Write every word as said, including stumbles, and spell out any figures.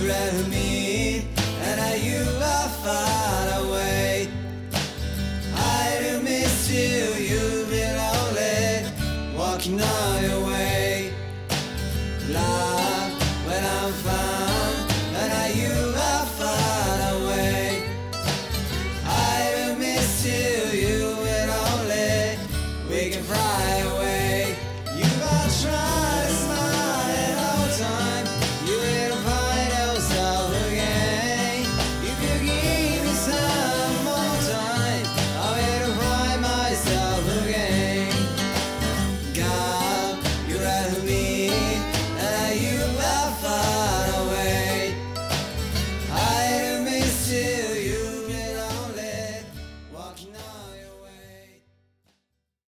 left me, and now you are far away. I do miss you, you've been lonely, walking on your way. Love, when I'm found, and now you are far away. I do miss you, you've been lonely, we can fly away. You are trying to smile at all time, you will find yourself again. If you give me some more time, I will find myself again. God, you left me, and you are far away. I do miss you, you've been lonely, walking on your